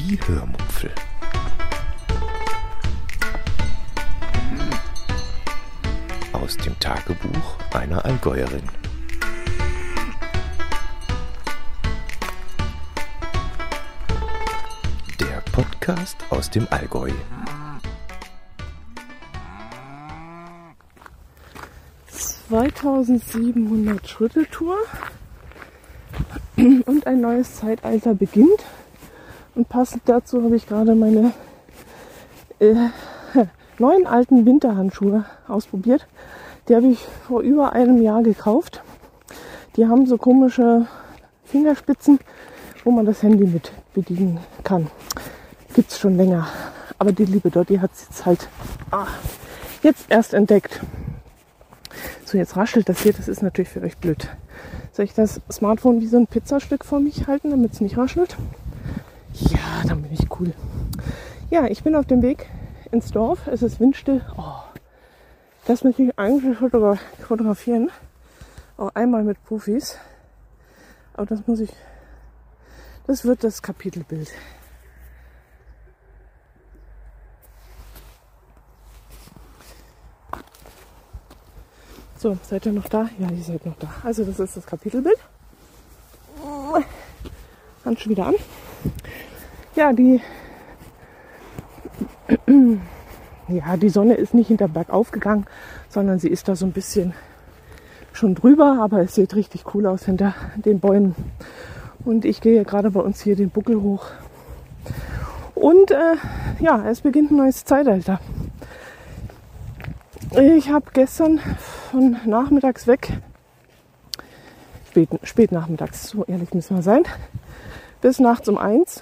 Die Hörmupfel. Aus dem Tagebuch einer Allgäuerin. Der Podcast aus dem Allgäu. 2700 Schritte Tour und ein neues Zeitalter beginnt. Und passend dazu habe ich gerade meine neuen alten Winterhandschuhe ausprobiert. Die habe ich vor über einem Jahr gekauft. Die haben so komische Fingerspitzen, wo man das Handy mit bedienen kann. Gibt's schon länger. Aber die liebe Dotti hat es jetzt halt jetzt erst entdeckt. So, jetzt raschelt das hier. Das ist natürlich für euch blöd. Soll ich das Smartphone wie so ein Pizzastück vor mich halten, damit es nicht raschelt? Ja, dann bin ich cool. Ja, ich bin auf dem Weg ins Dorf. Es ist windstill. Oh, das möchte ich eigentlich fotografieren. Auch einmal mit Profis. Aber das wird das Kapitelbild. So, seid ihr noch da? Ja, ihr seid noch da. Also das ist das Kapitelbild. Handschuhe wieder an. Ja, die Sonne ist nicht hinter Berg aufgegangen, sondern sie ist da so ein bisschen schon drüber, aber es sieht richtig cool aus hinter den Bäumen. Und ich gehe gerade bei uns hier den Buckel hoch. Und es beginnt ein neues Zeitalter. Ich habe gestern von nachmittags weg, spät nachmittags, so ehrlich müssen wir sein, bis nachts um 1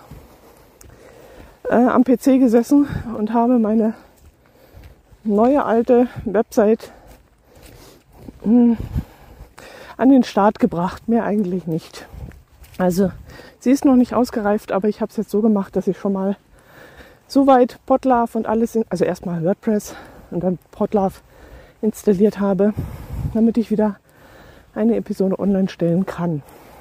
am PC gesessen und habe meine neue alte Website an den Start gebracht. Mehr eigentlich nicht. Also sie ist noch nicht ausgereift, aber ich habe es jetzt so gemacht, dass ich schon mal soweit Podlove und alles, also erstmal WordPress und dann Podlove installiert habe, damit ich wieder eine Episode online stellen kann.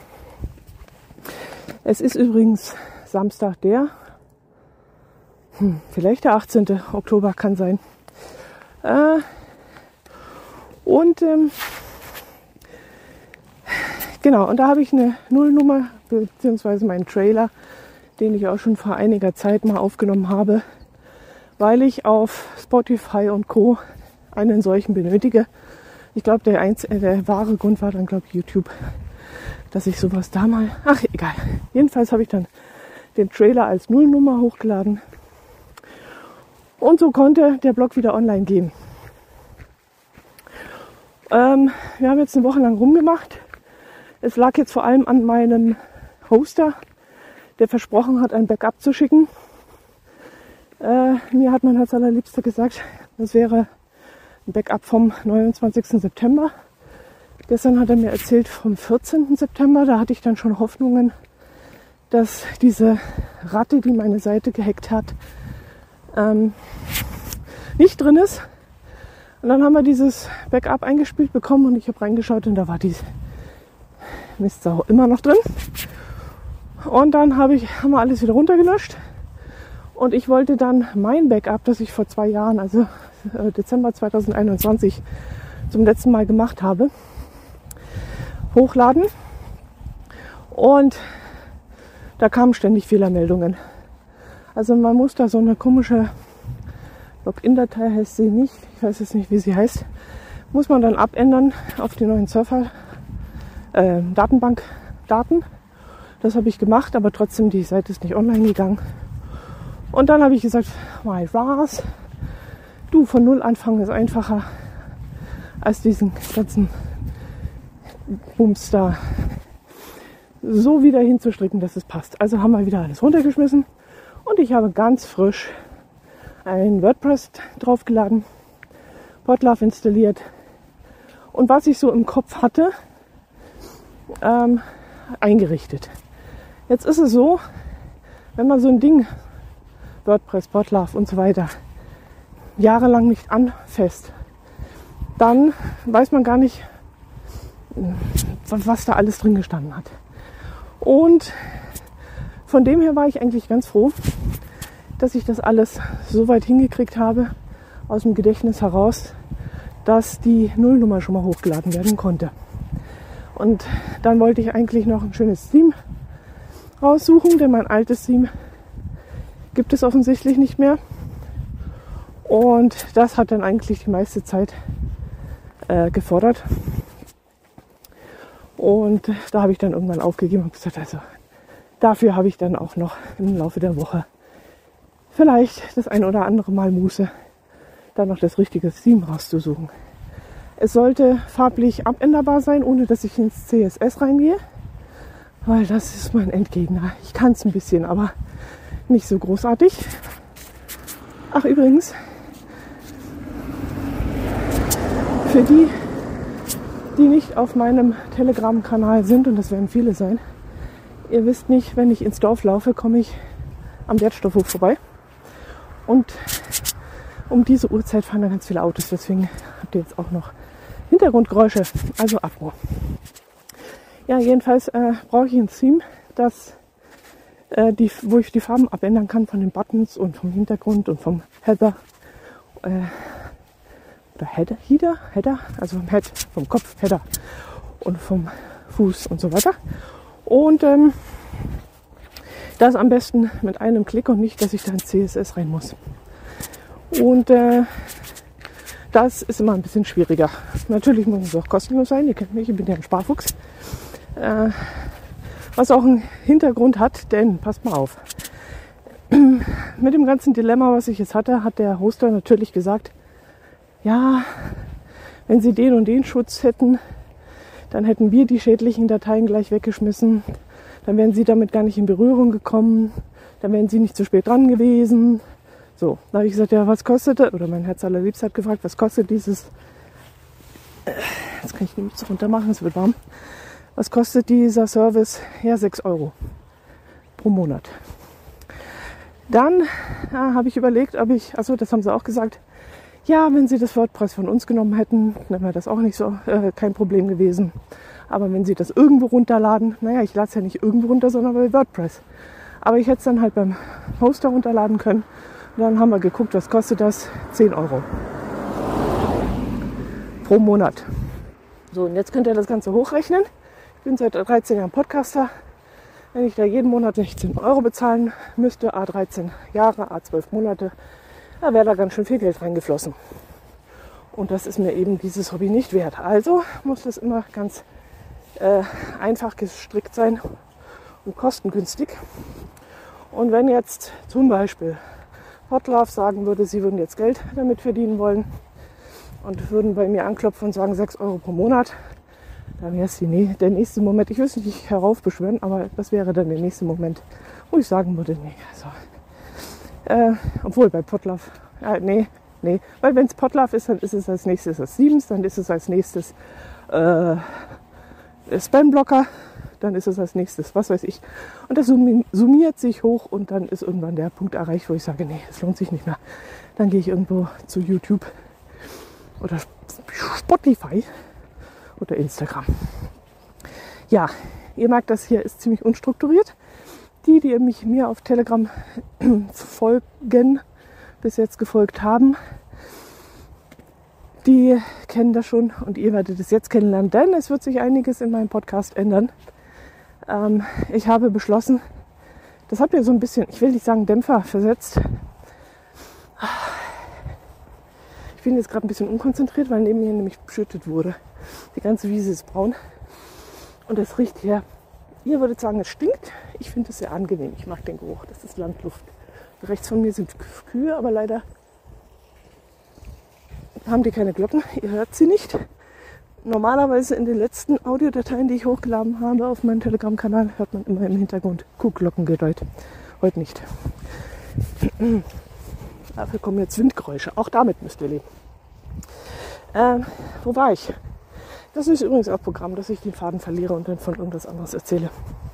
Es ist übrigens Samstag vielleicht der 18. Oktober kann sein. Genau, und da habe ich eine Nullnummer, beziehungsweise meinen Trailer, den ich auch schon vor einiger Zeit mal aufgenommen habe, weil ich auf Spotify und Co. einen solchen benötige. Ich glaube, der wahre Grund war dann, YouTube, dass ich sowas da mal... Ach, egal. Jedenfalls habe ich dann den Trailer als Nullnummer hochgeladen. Und so konnte der Blog wieder online gehen. Wir haben jetzt eine Woche lang rumgemacht. Es lag jetzt vor allem an meinem Hoster, der versprochen hat, ein Backup zu schicken. Mir hat mein Herz allerliebster gesagt, das wäre ein Backup vom 29. September. Gestern hat er mir erzählt vom 14. September. Da hatte ich dann schon Hoffnungen, dass diese Ratte, die meine Seite gehackt hat, nicht drin ist. Und dann haben wir dieses Backup eingespielt bekommen und ich habe reingeschaut und da war die Mistsau immer noch drin. Und dann haben wir alles wieder runtergelöscht. Und ich wollte dann mein Backup, das ich vor 2 Jahren, also Dezember 2021, zum letzten Mal gemacht habe, hochladen. Und da kamen ständig Fehlermeldungen. Also man muss da so eine komische Login-Datei, heißt sie nicht, ich weiß jetzt nicht, wie sie heißt, muss man dann abändern auf die neuen Surfer, Datenbankdaten. Das habe ich gemacht, aber trotzdem, die Seite ist nicht online gegangen. Und dann habe ich gesagt, my was? Du, von Null anfangen ist einfacher als diesen ganzen Bums da so wieder hinzustricken, dass es passt. Also haben wir wieder alles runtergeschmissen und ich habe ganz frisch ein WordPress draufgeladen, Podlove installiert und was ich so im Kopf hatte, eingerichtet. Jetzt ist es so, wenn man so ein Ding, WordPress, Podlove und so weiter, jahrelang nicht anfasst, dann weiß man gar nicht, was da alles drin gestanden hat. Und Von dem her war ich eigentlich ganz froh, dass ich das alles so weit hingekriegt habe, aus dem Gedächtnis heraus, dass die Nullnummer schon mal hochgeladen werden konnte. Und dann wollte ich eigentlich noch ein schönes Theme raussuchen, denn mein altes Theme gibt es offensichtlich nicht mehr. Und das hat dann eigentlich die meiste Zeit gefordert. Und da habe ich dann irgendwann aufgegeben und gesagt, also dafür habe ich dann auch noch im Laufe der Woche vielleicht das ein oder andere Mal Muße, dann noch das richtige Theme rauszusuchen. Es sollte farblich abänderbar sein, ohne dass ich ins CSS reingehe, weil das ist mein Endgegner. Ich kann es ein bisschen, aber nicht so großartig. Ach übrigens, für die, die nicht auf meinem Telegram-Kanal sind, und das werden viele sein, ihr wisst nicht, wenn ich ins Dorf laufe, komme ich am Wertstoffhof vorbei. Und um diese Uhrzeit fahren da ganz viele Autos, deswegen habt ihr jetzt auch noch Hintergrundgeräusche, also Atmo. Ja, jedenfalls brauche ich ein Theme, wo ich die Farben abändern kann von den Buttons und vom Hintergrund und vom Header. Oder Header, also vom Head, vom Kopf, Header und vom Fuß und so weiter. Und das am besten mit einem Klick und nicht, dass ich da ins CSS rein muss. Und das ist immer ein bisschen schwieriger. Natürlich muss es auch kostenlos sein. Ihr kennt mich, ich bin ja ein Sparfuchs. Was auch einen Hintergrund hat, denn, passt mal auf, mit dem ganzen Dilemma, was ich jetzt hatte, hat der Hoster natürlich gesagt, ja, wenn Sie den und den Schutz hätten, dann hätten wir die schädlichen Dateien gleich weggeschmissen. Dann wären Sie damit gar nicht in Berührung gekommen. Dann wären Sie nicht zu spät dran gewesen. So, da habe ich gesagt, ja, was kostet das? Oder mein Herz allerliebst hat gefragt, was kostet dieses... Jetzt kann ich die Mütze runter machen, es wird warm. Was kostet dieser Service? Ja, 6 € pro Monat. Dann habe ich überlegt, ob ich... Achso, das haben sie auch gesagt. Ja, wenn Sie das WordPress von uns genommen hätten, dann wäre das auch nicht so kein Problem gewesen. Aber wenn Sie das irgendwo runterladen, naja, ich lade es ja nicht irgendwo runter, sondern bei WordPress. Aber ich hätte es dann halt beim Hoster runterladen können. Und dann haben wir geguckt, was kostet das? 10 € pro Monat. So, und jetzt könnt ihr das Ganze hochrechnen. Ich bin seit 13 Jahren Podcaster. Wenn ich da jeden Monat 16 € bezahlen müsste, A13 Jahre, A12 Monate, da wäre da ganz schön viel Geld reingeflossen. Und das ist mir eben dieses Hobby nicht wert. Also muss das immer ganz einfach gestrickt sein und kostengünstig. Und wenn jetzt zum Beispiel Podlove sagen würde, sie würden jetzt Geld damit verdienen wollen und würden bei mir anklopfen und sagen 6 € pro Monat, dann wäre es der nächste Moment, ich will es nicht heraufbeschwören, aber das wäre dann der nächste Moment, wo ich sagen würde, nee, also obwohl bei Podlove, nee, weil wenn es Podlove ist, dann ist es als nächstes das Siemens, dann ist es als nächstes Spamblocker, dann ist es als nächstes, was weiß ich. Und das summiert sich hoch und dann ist irgendwann der Punkt erreicht, wo ich sage, nee, es lohnt sich nicht mehr. Dann gehe ich irgendwo zu YouTube oder Spotify oder Instagram. Ja, ihr merkt, das hier ist ziemlich unstrukturiert. Die mir auf Telegram bis jetzt gefolgt haben, die kennen das schon und ihr werdet es jetzt kennenlernen, denn es wird sich einiges in meinem Podcast ändern. Ich habe beschlossen, das habt ihr so ein bisschen, ich will nicht sagen Dämpfer versetzt. Ich bin jetzt gerade ein bisschen unkonzentriert, weil neben mir nämlich beschüttet wurde. Die ganze Wiese ist braun und es riecht hier. Ihr würdet sagen, es stinkt. Ich finde es sehr angenehm. Ich mag den Geruch. Das ist Landluft. Rechts von mir sind Kühe, aber leider haben die keine Glocken. Ihr hört sie nicht. Normalerweise in den letzten Audiodateien, die ich hochgeladen habe auf meinem Telegram-Kanal, hört man immer im Hintergrund Kuhglockengeläut. Heute nicht. Dafür kommen jetzt Windgeräusche. Auch damit müsst ihr leben. Wo war ich? Das ist übrigens auch Programm, dass ich den Faden verliere und dann von irgendwas anderes erzähle.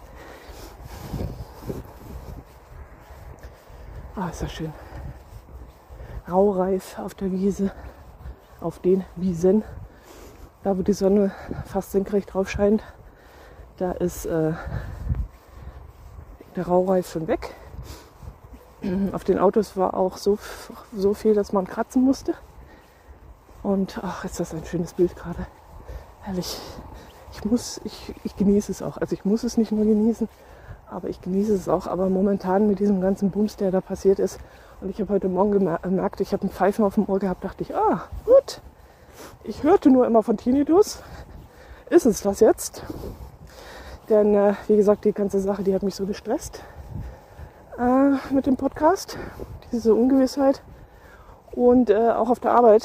Ah, ist das schön. Raureif auf der Wiese, auf den Wiesen. Da, wo die Sonne fast senkrecht drauf scheint, da ist Der Raureif ist schon weg. Auf den Autos war auch so viel, dass man kratzen musste. Und ach, ist das ein schönes Bild gerade. Herrlich. Ich genieße es auch. Also ich muss es nicht nur genießen, aber ich genieße es auch. Aber momentan mit diesem ganzen Bums, der da passiert ist, und ich habe heute Morgen gemerkt, ich habe ein Pfeifen auf dem Ohr gehabt, dachte ich, gut. Ich hörte nur immer von Tinnitus. Ist es das jetzt? Denn wie gesagt, die ganze Sache, die hat mich so gestresst mit dem Podcast. Diese Ungewissheit. Und auch auf der Arbeit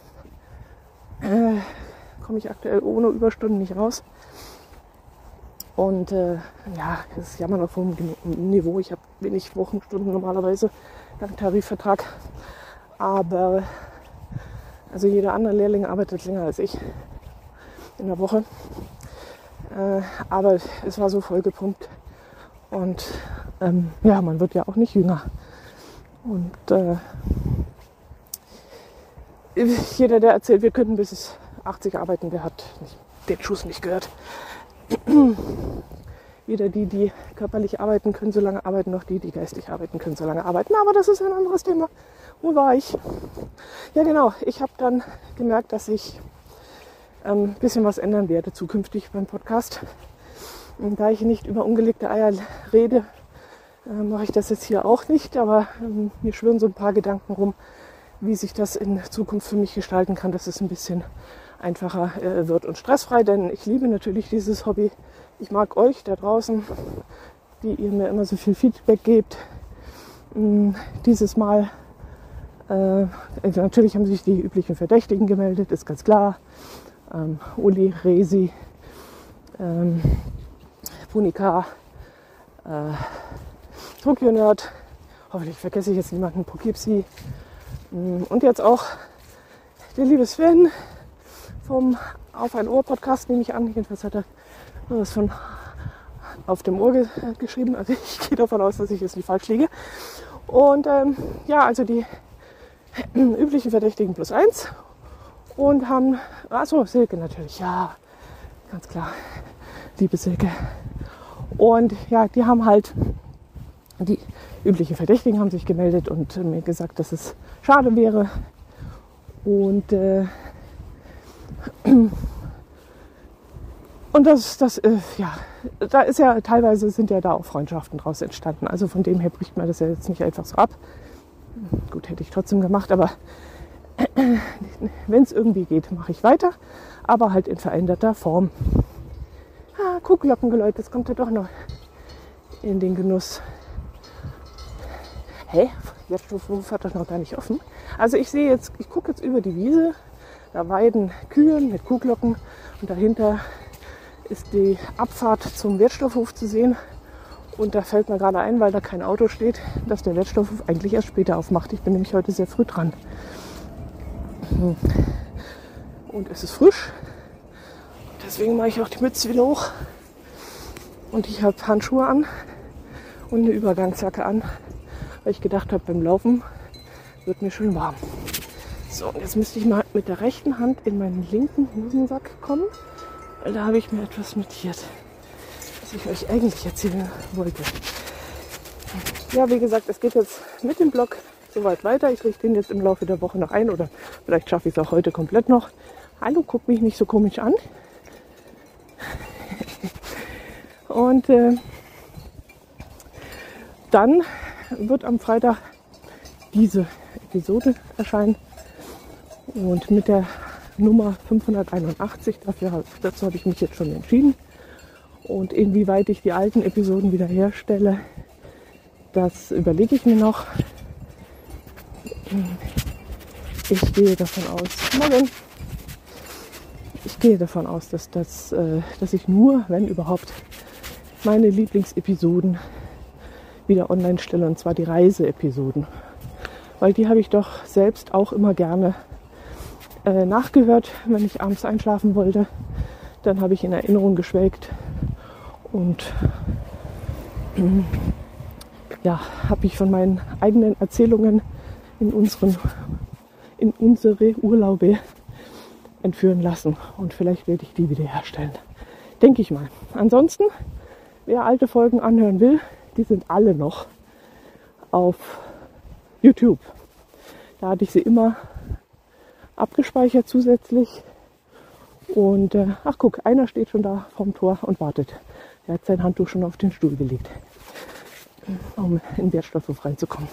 komme ich aktuell ohne Überstunden nicht raus. Und das ist Jammern auf hohem Niveau. Ich habe wenig Wochenstunden normalerweise nach Tarifvertrag. Aber also jeder andere Lehrling arbeitet länger als ich in der Woche. Aber es war so vollgepumpt. Und man wird ja auch nicht jünger. Und jeder, der erzählt, wir könnten bis 80 arbeiten, der hat den Schuss nicht gehört. Weder die körperlich arbeiten können, so lange arbeiten, noch die geistig arbeiten können, so lange arbeiten. Aber das ist ein anderes Thema. Wo war ich? Ja genau, ich habe dann gemerkt, dass ich ein bisschen was ändern werde zukünftig beim Podcast. Und da ich nicht über ungelegte Eier rede, mache ich das jetzt hier auch nicht. Aber mir schwirren so ein paar Gedanken rum, wie sich das in Zukunft für mich gestalten kann, dass es ein bisschen einfacher wird und stressfrei. Denn ich liebe natürlich dieses Hobby. Ich mag euch da draußen, die ihr mir immer so viel Feedback gebt. Dieses Mal, natürlich haben sich die üblichen Verdächtigen gemeldet, ist ganz klar. Uli, Resi, Punika, Tokyo Nerd, hoffentlich vergesse ich jetzt niemanden, Poughkeepsie. Und jetzt auch der liebe Sven vom Auf ein Ohr Podcast, nehme ich an. Jedenfalls hat er was von auf dem Ohr geschrieben. Also ich gehe davon aus, dass ich jetzt nicht falsch liege. Und also die üblichen Verdächtigen +1. Und haben, Silke natürlich, ja, ganz klar, liebe Silke. Und ja, die haben halt, die üblichen Verdächtigen haben sich gemeldet und mir gesagt, dass es schade wäre. Und da ist ja teilweise sind ja da auch Freundschaften draus entstanden. Also von dem her bricht man das ja jetzt nicht einfach so ab. Gut, hätte ich trotzdem gemacht, aber wenn es irgendwie geht, mache ich weiter, aber halt in veränderter Form. Kuhglockengeläut, das kommt ja doch noch in den Genuss. Wertstoffhof hat doch noch gar nicht offen. Also ich gucke jetzt über die Wiese, da weiden Kühe mit Kuhglocken und dahinter ist die Abfahrt zum Wertstoffhof zu sehen. Und da fällt mir gerade ein, weil da kein Auto steht, dass der Wertstoffhof eigentlich erst später aufmacht. Ich bin nämlich heute sehr früh dran. Und es ist frisch. Deswegen mache ich auch die Mütze wieder hoch. Und ich habe Handschuhe an und eine Übergangsjacke an, weil ich gedacht habe, beim Laufen wird mir schon warm. So, und jetzt müsste ich mal mit der rechten Hand in meinen linken Hosensack kommen, weil da habe ich mir etwas notiert, was ich euch eigentlich erzählen wollte. Ja, wie gesagt, es geht jetzt mit dem Blog soweit weiter. Ich richte den jetzt im Laufe der Woche noch ein oder vielleicht schaffe ich es auch heute komplett noch. Hallo, guck mich nicht so komisch an. Und dann wird am Freitag diese Episode erscheinen. Und mit der Nummer 581, dazu habe ich mich jetzt schon entschieden. Und inwieweit ich die alten Episoden wieder herstelle, das überlege ich mir noch. Ich gehe davon aus, dass ich nur, wenn überhaupt, meine Lieblingsepisoden wieder online stelle, und zwar die Reiseepisoden. Weil die habe ich doch selbst auch immer gerne nachgehört, wenn ich abends einschlafen wollte. Dann habe ich in Erinnerung geschwelgt und habe ich von meinen eigenen Erzählungen in unsere Urlaube entführen lassen. Und vielleicht werde ich die wiederherstellen. Denke ich mal. Ansonsten, wer alte Folgen anhören will, die sind alle noch auf YouTube. Da hatte ich sie immer abgespeichert zusätzlich. Und ach guck, einer steht schon da vorm Tor und wartet. Der hat sein Handtuch schon auf den Stuhl gelegt, um in den Wertstoffhof reinzukommen.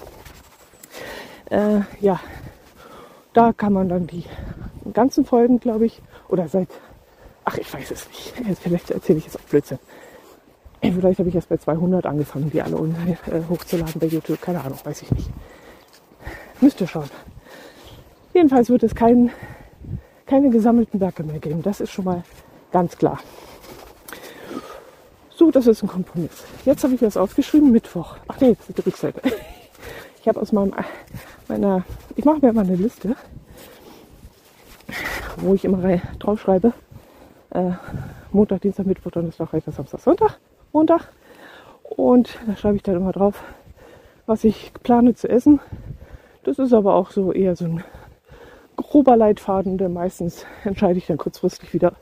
Ja, da kann man dann die ganzen Folgen, glaube ich, oder ich weiß es nicht. Vielleicht erzähle ich jetzt auch Blödsinn. Vielleicht habe ich erst bei 200 angefangen, die alle hochzuladen bei YouTube. Keine Ahnung, weiß ich nicht. Müsste schauen. Jedenfalls wird es keine gesammelten Werke mehr geben. Das ist schon mal ganz klar. So, das ist ein Kompromiss. Jetzt habe ich was aufgeschrieben, Mittwoch. Ach nee, jetzt ist die Rückseite. Ich habe aus ich mache mir immer eine Liste, wo ich immer draufschreibe, Montag, Dienstag, Mittwoch, Donnerstag, Freitag, Samstag, Sonntag, Montag. Und da schreibe ich dann immer drauf, was ich plane zu essen. Das ist aber auch so eher so ein grober Leitfaden, denn meistens entscheide ich dann kurzfristig wieder,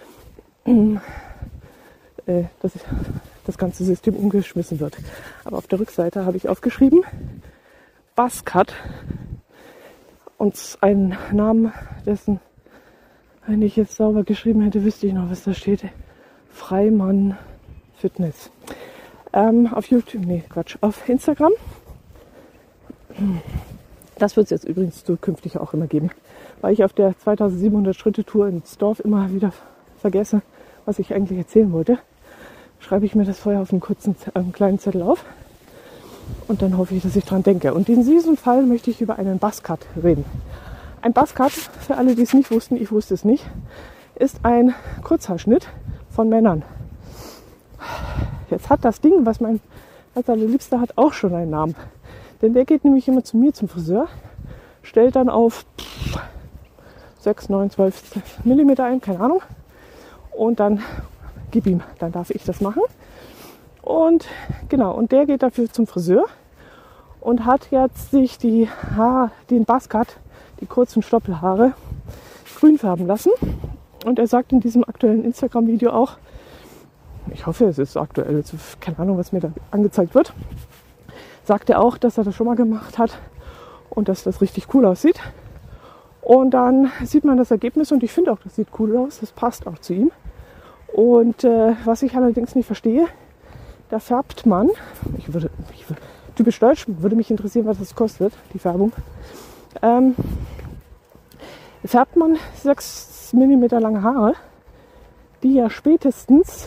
dass das ganze System umgeschmissen wird. Aber auf der Rückseite habe ich aufgeschrieben, Buzzcut, und einen Namen, dessen, wenn ich jetzt sauber geschrieben hätte, wüsste ich noch, was da steht. Freimann Fitness. Auf YouTube, auf Instagram. Das wird es jetzt übrigens zukünftig auch immer geben, weil ich auf der 2700 Schritte Tour ins Dorf immer wieder vergesse, was ich eigentlich erzählen wollte. Schreibe ich mir das vorher auf einen kleinen Zettel auf und dann hoffe ich, dass ich dran denke. Und in diesem Fall möchte ich über einen Buzzcut reden. Ein Buzzcut, für alle, die es nicht wussten, ich wusste es nicht, ist ein Kurzhaarschnitt von Männern. Jetzt hat das Ding, was mein als allerliebster hat, auch schon einen Namen. Denn der geht nämlich immer zu mir zum Friseur, stellt dann auf 6, 9, 12 Millimeter ein, keine Ahnung. Und dann gib ihm, dann darf ich das machen. Und genau, und der geht dafür zum Friseur und hat jetzt sich den Buzzcut, die kurzen Stoppelhaare, grün färben lassen. Und er sagt in diesem aktuellen Instagram-Video auch, ich hoffe, es ist aktuell, keine Ahnung, was mir da angezeigt wird, sagt er auch, dass er das schon mal gemacht hat und dass das richtig cool aussieht. Und dann sieht man das Ergebnis und ich finde auch, das sieht cool aus, das passt auch zu ihm. Und was ich allerdings nicht verstehe, da färbt man, typisch deutsch, würde mich interessieren, was das kostet, die Färbung, färbt man 6 mm lange Haare, die ja spätestens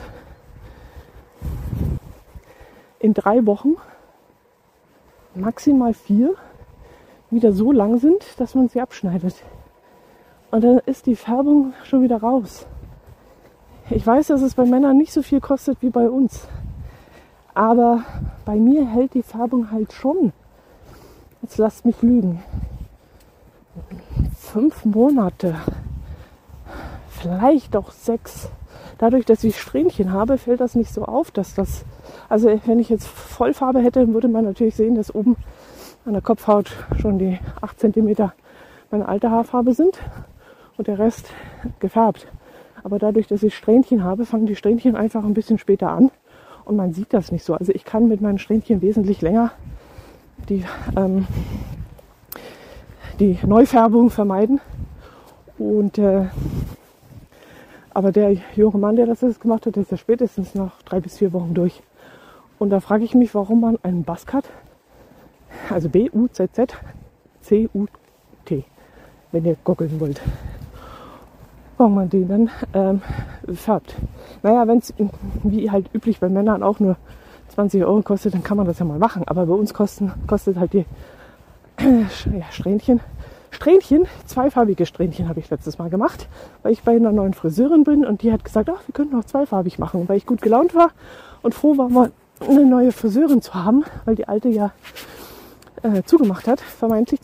in 3 Wochen, maximal 4, wieder so lang sind, dass man sie abschneidet. Und dann ist die Färbung schon wieder raus. Ich weiß, dass es bei Männern nicht so viel kostet wie bei uns. Aber bei mir hält die Färbung halt schon. Jetzt lasst mich lügen. 5 Monate. Vielleicht auch 6. Dadurch, dass ich Strähnchen habe, fällt das nicht so auf, dass das... Also wenn ich jetzt Vollfarbe hätte, würde man natürlich sehen, dass oben an der Kopfhaut schon die 8 cm meine alte Haarfarbe sind und der Rest gefärbt. Aber dadurch, dass ich Strähnchen habe, fangen die Strähnchen einfach ein bisschen später an und man sieht das nicht so. Also ich kann mit meinen Strähnchen wesentlich länger die Neufärbung vermeiden. Und aber der junge Mann, der das jetzt gemacht hat, ist ja spätestens nach 3 bis 4 Wochen durch. Und da frage ich mich, warum man einen Buzzcut, also B-U-Z-Z-C-U-T, wenn ihr googeln wollt, warum man den dann färbt. Naja, wenn es wie halt üblich bei Männern auch nur 20 € kostet, dann kann man das ja mal machen. Aber bei uns kostet halt die Strähnchen, zweifarbige Strähnchen habe ich letztes Mal gemacht, weil ich bei einer neuen Friseurin bin und die hat gesagt, ach, wir könnten auch zweifarbig machen. Und weil ich gut gelaunt war und froh war, mal eine neue Friseurin zu haben, weil die alte ja zugemacht hat, vermeintlich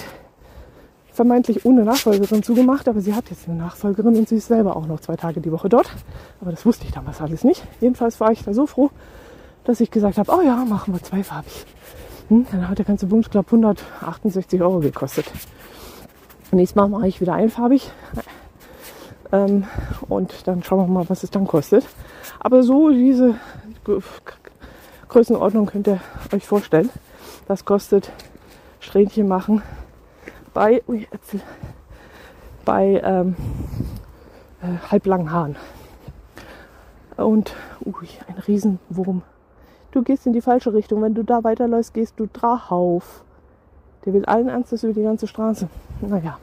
ohne Nachfolgerin zugemacht, aber sie hat jetzt eine Nachfolgerin und sie ist selber auch noch 2 Tage die Woche dort. Aber das wusste ich damals alles nicht. Jedenfalls war ich da so froh, dass ich gesagt habe, oh ja, machen wir zweifarbig. Dann hat der ganze Bums, glaube ich, 168 € gekostet. Nächstes Mal mache ich wieder einfarbig. Und dann schauen wir mal, was es dann kostet. Aber so diese Größenordnung könnt ihr euch vorstellen. Das kostet Strähnchen machen bei halblangen Haaren. Und ein Riesenwurm. Du gehst in die falsche Richtung. Wenn du da weiterläufst, gehst du drauf. Der will allen Ernstes über die ganze Straße. Naja.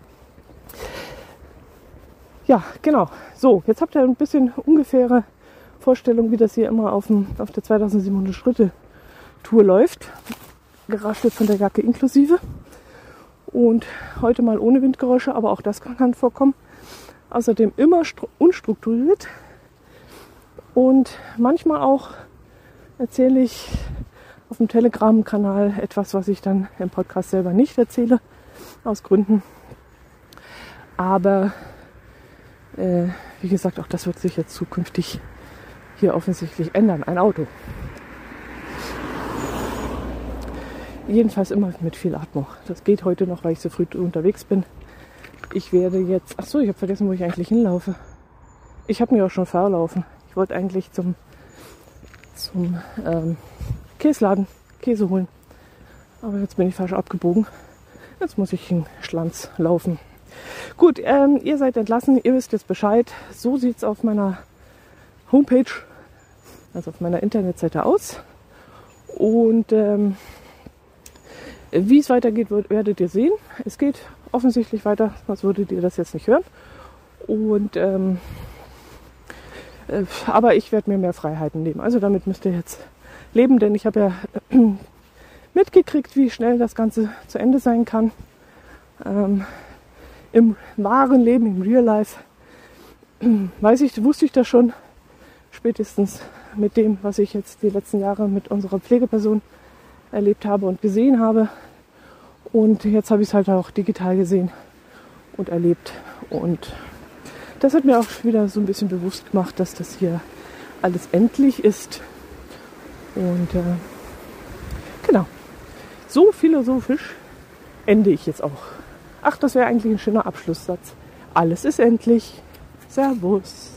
Ja, genau. So, jetzt habt ihr ein bisschen ungefähre Vorstellung, wie das hier immer auf der 2700 Schritte Tour läuft. Geraschelt von der Jacke inklusive. Und heute mal ohne Windgeräusche, aber auch das kann vorkommen. Außerdem immer unstrukturiert. Und manchmal auch erzähle ich auf dem Telegram-Kanal etwas, was ich dann im Podcast selber nicht erzähle, aus Gründen. Aber wie gesagt, auch das wird sich jetzt zukünftig hier offensichtlich ändern. Ein Auto. Jedenfalls immer mit viel Atmung. Das geht heute noch, weil ich so früh unterwegs bin. Ich werde jetzt... Achso, ich habe vergessen, wo ich eigentlich hinlaufe. Ich habe mich auch schon verlaufen. Ich wollte eigentlich zum Käsladen Käse holen. Aber jetzt bin ich falsch abgebogen. Jetzt muss ich in Schlanz laufen. Gut, ihr seid entlassen. Ihr wisst jetzt Bescheid. So sieht es auf meiner Homepage, also auf meiner Internetseite aus. Und wie es weitergeht, werdet ihr sehen. Es geht offensichtlich weiter, sonst würdet ihr das jetzt nicht hören. Und aber ich werde mir mehr Freiheiten nehmen. Also damit müsst ihr jetzt leben, denn ich habe ja mitgekriegt, wie schnell das Ganze zu Ende sein kann. Im wahren Leben, im Real Life, wusste ich das schon, spätestens mit dem, was ich jetzt die letzten Jahre mit unserer Pflegeperson erlebt habe und gesehen habe. Und jetzt habe ich es halt auch digital gesehen und erlebt. Und das hat mir auch wieder so ein bisschen bewusst gemacht, dass das hier alles endlich ist. Und genau, so philosophisch ende ich jetzt auch. Ach, das wäre eigentlich ein schöner Abschlusssatz. Alles ist endlich. Servus.